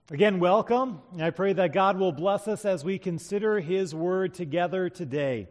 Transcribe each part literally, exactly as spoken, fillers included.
Again, welcome. I pray that God will bless us as we consider His Word together today.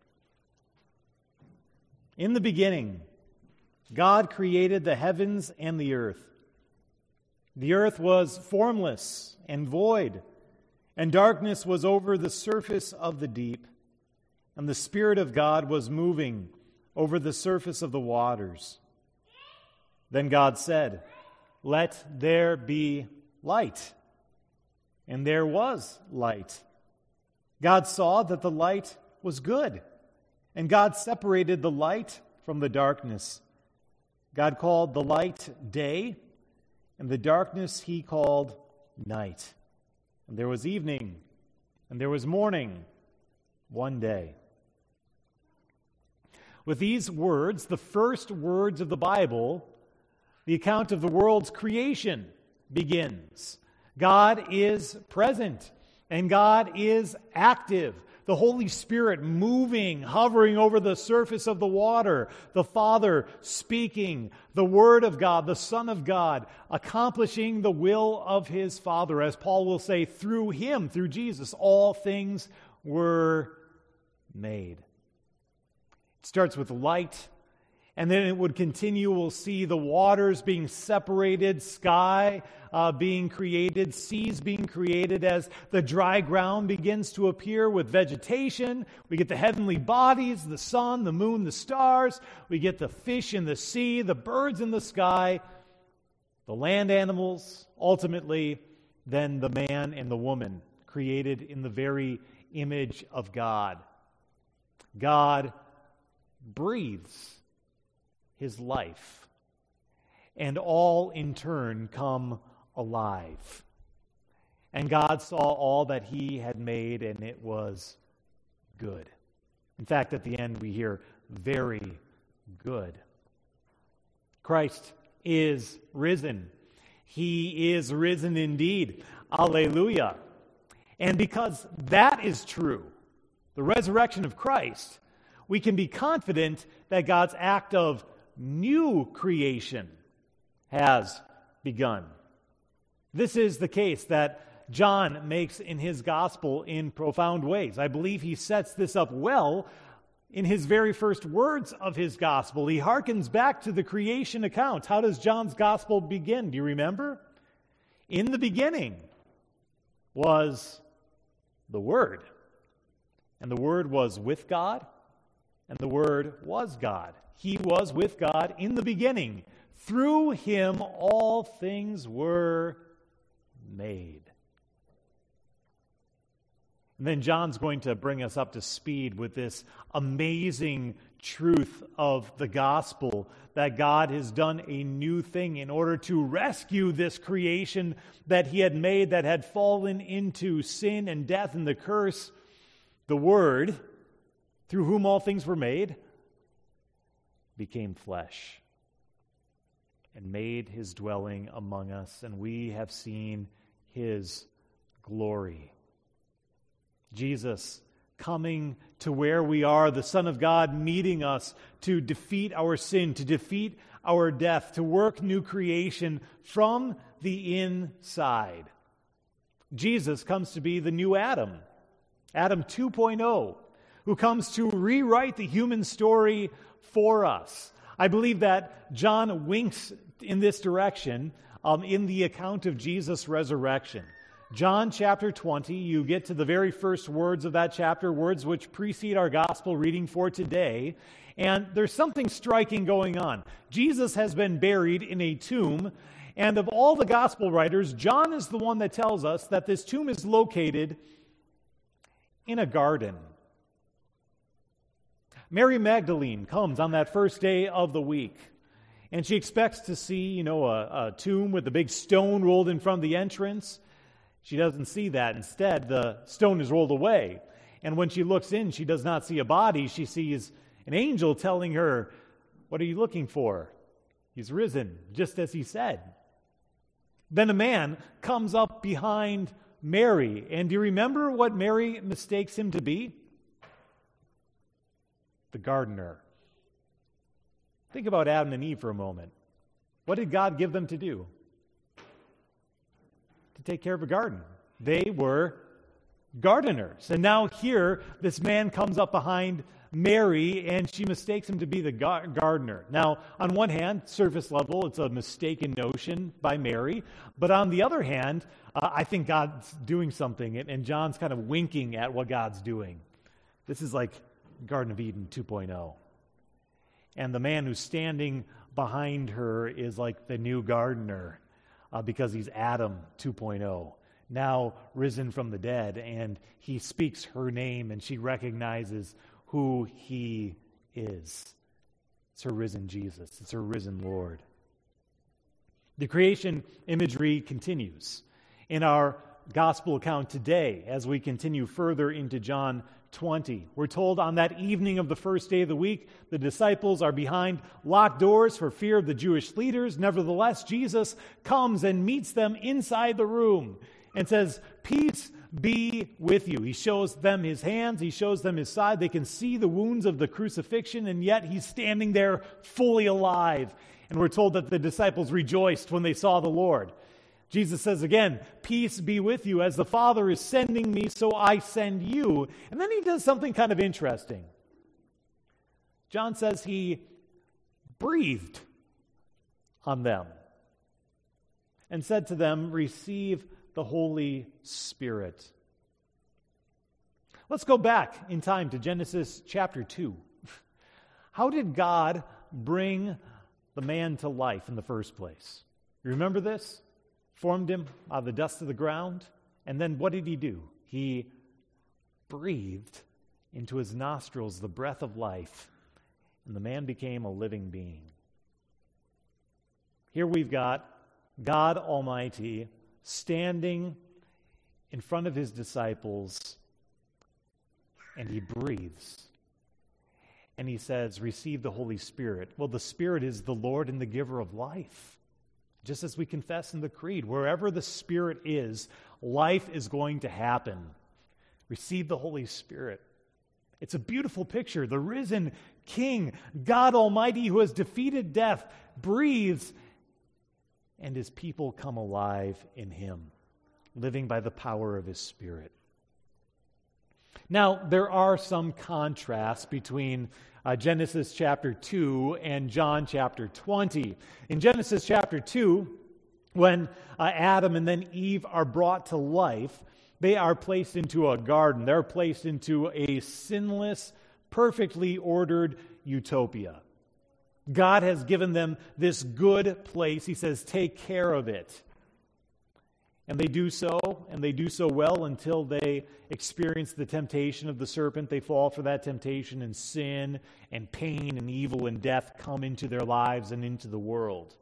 In the beginning, God created the heavens and the earth. The earth was formless and void, and darkness was over the surface of the deep, and the Spirit of God was moving over the surface of the waters. Then God said, "Let there be light." And there was light. God saw that the light was good, and God separated the light from the darkness. God called the light day, and the darkness He called night. And there was evening, and there was morning, one day. With these words, the first words of the Bible, the account of the world's creation begins. God is present, and God is active. The Holy Spirit moving, hovering over the surface of the water. The Father speaking, the Word of God, the Son of God, accomplishing the will of His Father. As Paul will say, through Him, through Jesus, all things were made. It starts with light, and then it would continue. We'll see the waters being separated, sky uh, being created, seas being created as the dry ground begins to appear with vegetation. We get the heavenly bodies, the sun, the moon, the stars. We get the fish in the sea, the birds in the sky, the land animals, ultimately, then the man and the woman created in the very image of God. God breathes His life, and all in turn come alive. And God saw all that He had made, and it was good. In fact, at the end we hear, very good. Christ is risen. He is risen indeed. Alleluia. And because that is true, the resurrection of Christ, we can be confident that God's act of new creation has begun. This is the case that John makes in his gospel in profound ways. I believe he sets this up well in his very first words of his gospel. He harkens back to the creation account. How does John's gospel begin? Do you remember? In the beginning was the Word, and the Word was with God, and the Word was God. He was with God in the beginning. Through Him all things were made. And then John's going to bring us up to speed with this amazing truth of the gospel, that God has done a new thing in order to rescue this creation that He had made that had fallen into sin and death and the curse. The Word, through whom all things were made, became flesh and made His dwelling among us, and we have seen His glory. Jesus coming to where we are, the Son of God meeting us to defeat our sin, to defeat our death, to work new creation from the inside. Jesus comes to be the new Adam, Adam two point oh, who comes to rewrite the human story for us. I believe that John winks in this direction um, in the account of Jesus' resurrection. John chapter twenty, you get to the very first words of that chapter, words which precede our gospel reading for today, and there's something striking going on. Jesus has been buried in a tomb, and of all the gospel writers, John is the one that tells us that this tomb is located in a garden. Mary Magdalene comes on that first day of the week, and she expects to see, you know, a, a tomb with a big stone rolled in front of the entrance. She doesn't see that. Instead, the stone is rolled away. And when she looks in, she does not see a body. She sees an angel telling her, "What are you looking for? He's risen, just as He said." Then a man comes up behind Mary. And do you remember what Mary mistakes him to be? The gardener. Think about Adam and Eve for a moment. What did God give them to do? To to take care of a garden. They were gardeners. And now here, this man comes up behind Mary, and she mistakes him to be the gar- gardener. Now, on one hand, surface level, it's a mistaken notion by Mary. But on the other hand, uh, I think God's doing something, and, and John's kind of winking at what God's doing. This is like Garden of Eden two point oh. And the man who's standing behind her is like the new gardener uh, because he's Adam two point oh. Now risen from the dead, and he speaks her name, and she recognizes who he is. It's her risen Jesus. It's her risen Lord. The creation imagery continues in our gospel account today as we continue further into John twenty. We're told on that evening of the first day of the week, the disciples are behind locked doors for fear of the Jewish leaders. Nevertheless, Jesus comes and meets them inside the room and says, "Peace be with you." He shows them his hands. He shows them his side. They can see the wounds of the crucifixion, and yet he's standing there fully alive. And we're told that the disciples rejoiced when they saw the Lord. Jesus says again, "Peace be with you. As the Father is sending me, so I send you." And then he does something kind of interesting. John says he breathed on them and said to them, "Receive the Holy Spirit." Let's go back in time to Genesis chapter two. How did God bring the man to life in the first place? You remember this? Formed him out of the dust of the ground. And then what did he do? He breathed into his nostrils the breath of life, and the man became a living being. Here we've got God Almighty standing in front of his disciples, and he breathes. And he says, "Receive the Holy Spirit." Well, the Spirit is the Lord and the giver of life. Just as we confess in the Creed, wherever the Spirit is, life is going to happen. Receive the Holy Spirit. It's a beautiful picture. The risen King, God Almighty, who has defeated death, breathes, and his people come alive in him, living by the power of his Spirit. Now, there are some contrasts between uh, Genesis chapter two and John chapter twenty. In Genesis chapter two, when uh, Adam and then Eve are brought to life, they are placed into a garden. They're placed into a sinless, perfectly ordered utopia. God has given them this good place. He says, "Take care of it." And they do so, and they do so well until they experience the temptation of the serpent. They fall for that temptation, and sin and pain and evil and death come into their lives and into the world.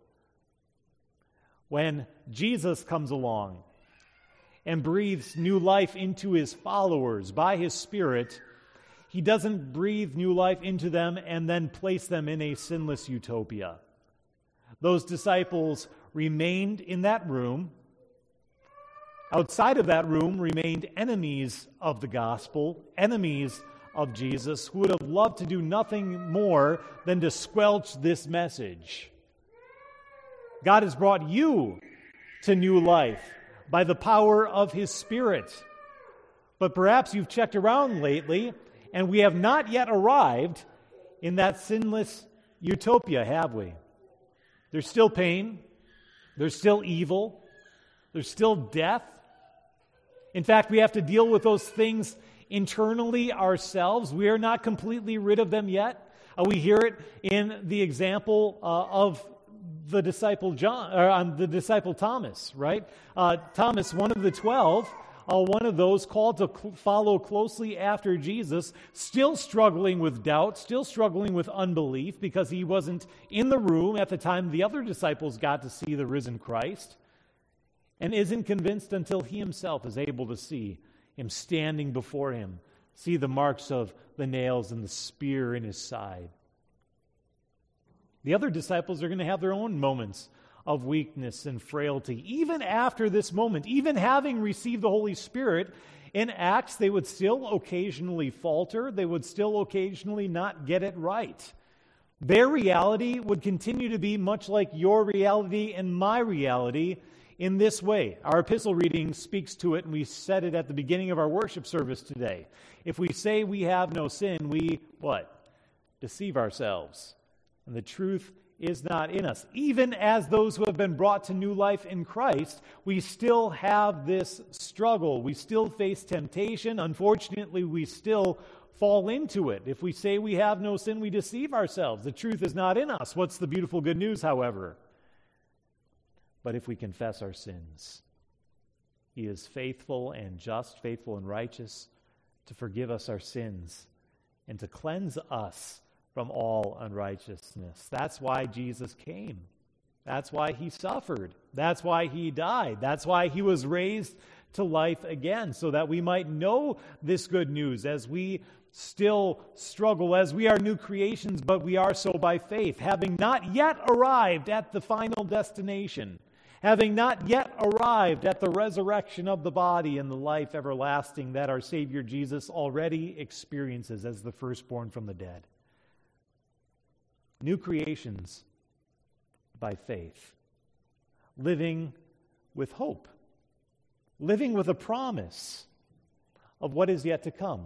When Jesus comes along and breathes new life into his followers by his Spirit, he doesn't breathe new life into them and then place them in a sinless utopia. Those disciples remained in that room. Outside of that room remained enemies of the gospel, enemies of Jesus, who would have loved to do nothing more than to squelch this message. God has brought you to new life by the power of his Spirit. But perhaps you've checked around lately, and we have not yet arrived in that sinless utopia, have we? There's still pain. There's still evil. There's still death. In fact, we have to deal with those things internally ourselves. We are not completely rid of them yet. Uh, we hear it in the example uh, of the disciple John, or um, the disciple Thomas, right? Uh, Thomas, one of the twelve, uh, one of those called to cl- follow closely after Jesus, still struggling with doubt, still struggling with unbelief because he wasn't in the room at the time the other disciples got to see the risen Christ, and isn't convinced until he himself is able to see him standing before him, see the marks of the nails and the spear in his side. The other disciples are going to have their own moments of weakness and frailty. Even after this moment, even having received the Holy Spirit, in Acts, they would still occasionally falter. They would still occasionally not get it right. Their reality would continue to be much like your reality and my reality, in this way. Our epistle reading speaks to it, and we said it at the beginning of our worship service today. If we say we have no sin, we, what? Deceive ourselves. And the truth is not in us. Even as those who have been brought to new life in Christ, we still have this struggle. We still face temptation. Unfortunately, we still fall into it. If we say we have no sin, we deceive ourselves. The truth is not in us. What's the beautiful good news, however? But if we confess our sins, He is faithful and just, faithful and righteous, to forgive us our sins and to cleanse us from all unrighteousness. That's why Jesus came. That's why He suffered. That's why He died. That's why He was raised to life again, so that we might know this good news as we still struggle, as we are new creations, but we are so by faith, having not yet arrived at the final destination, having not yet arrived at the resurrection of the body and the life everlasting that our Savior Jesus already experiences as the firstborn from the dead. New creations by faith, living with hope, living with a promise of what is yet to come.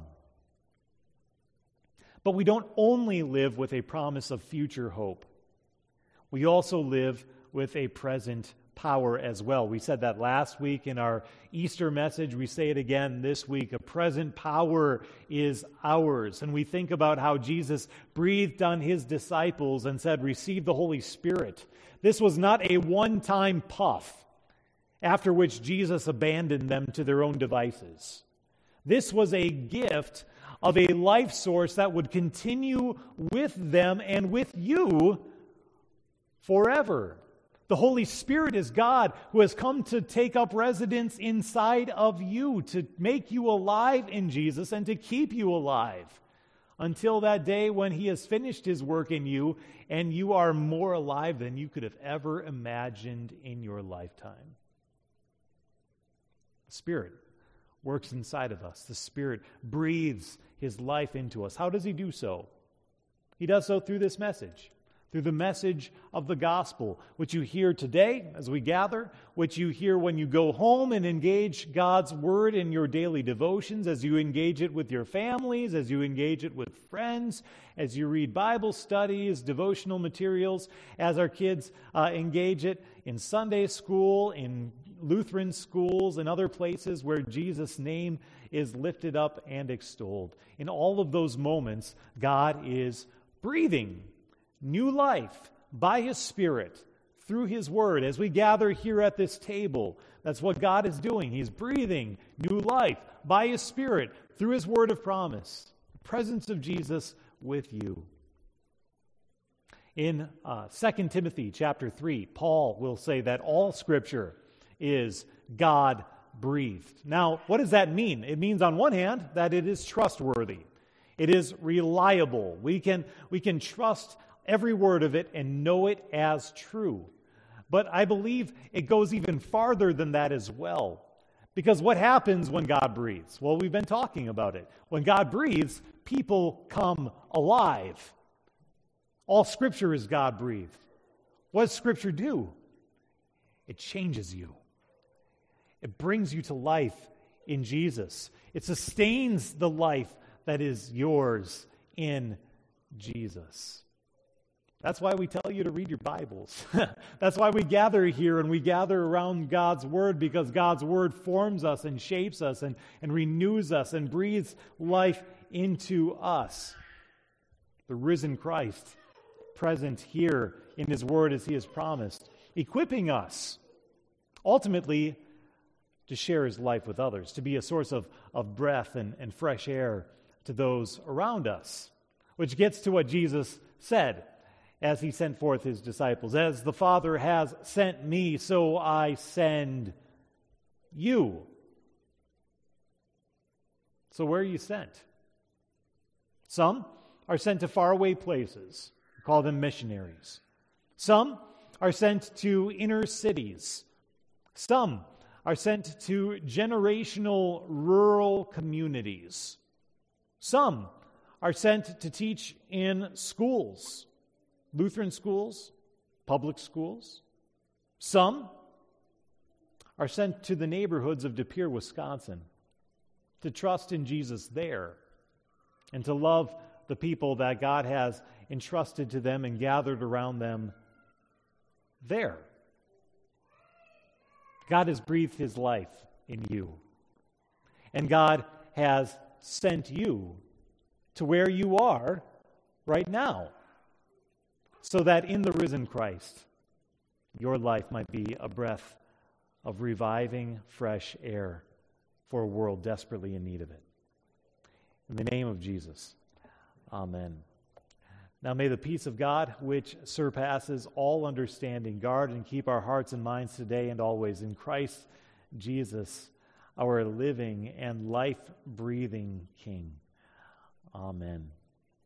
But we don't only live with a promise of future hope. We also live with a present power as well. We said that last week in our Easter message. We say it again this week. A present power is ours. And we think about how Jesus breathed on His disciples and said, "Receive the Holy Spirit." This was not a one-time puff, after which Jesus abandoned them to their own devices. This was a gift of a life source that would continue with them and with you forever. The Holy Spirit is God who has come to take up residence inside of you, to make you alive in Jesus and to keep you alive until that day when He has finished His work in you and you are more alive than you could have ever imagined in your lifetime. The Spirit works inside of us. The Spirit breathes His life into us. How does He do so? He does so through this message. Through the message of the gospel, which you hear today as we gather, which you hear when you go home and engage God's word in your daily devotions, as you engage it with your families, as you engage it with friends, as you read Bible studies, devotional materials, as our kids uh, engage it in Sunday school, in Lutheran schools, and other places where Jesus' name is lifted up and extolled. In all of those moments, God is breathing new life by His Spirit through His Word. As we gather here at this table, that's what God is doing. He's breathing new life by His Spirit through His Word of promise, the presence of Jesus with you. In uh, Second Timothy chapter three, Paul will say that all Scripture is God-breathed. Now, what does that mean? It means, on one hand, that it is trustworthy. It is reliable. We can, we can trust every word of it and know it as true. But I believe it goes even farther than that as well. Because what happens when God breathes? Well, we've been talking about it. When God breathes, people come alive. All Scripture is God-breathed. What does Scripture do? It changes you. It brings you to life in Jesus. It sustains the life that is yours in Jesus. That's why we tell you to read your Bibles. That's why we gather here and we gather around God's Word, because God's Word forms us and shapes us and, and renews us and breathes life into us. The risen Christ, present here in His Word as He has promised, equipping us ultimately to share His life with others, to be a source of, of breath and, and fresh air to those around us. Which gets to what Jesus said as He sent forth His disciples. As the Father has sent me, so I send you. So where are you sent? Some are sent to faraway places. We call them missionaries. Some are sent to inner cities. Some are sent to generational rural communities. Some are sent to teach in schools, Lutheran schools, public schools. Some are sent to the neighborhoods of De Pere, Wisconsin, to trust in Jesus there and to love the people that God has entrusted to them and gathered around them there. God has breathed his life in you, and God has sent you to where you are right now, so that in the risen Christ, your life might be a breath of reviving, fresh air for a world desperately in need of it. In the name of Jesus, amen. Now may the peace of God, which surpasses all understanding, guard and keep our hearts and minds today and always in Christ Jesus, our living and life-breathing King. Amen.